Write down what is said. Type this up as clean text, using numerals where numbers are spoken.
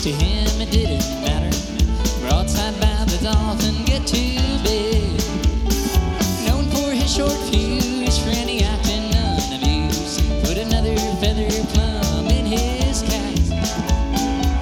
To him it didn't matter. Broadside ballads often get too big. Known for his short fuse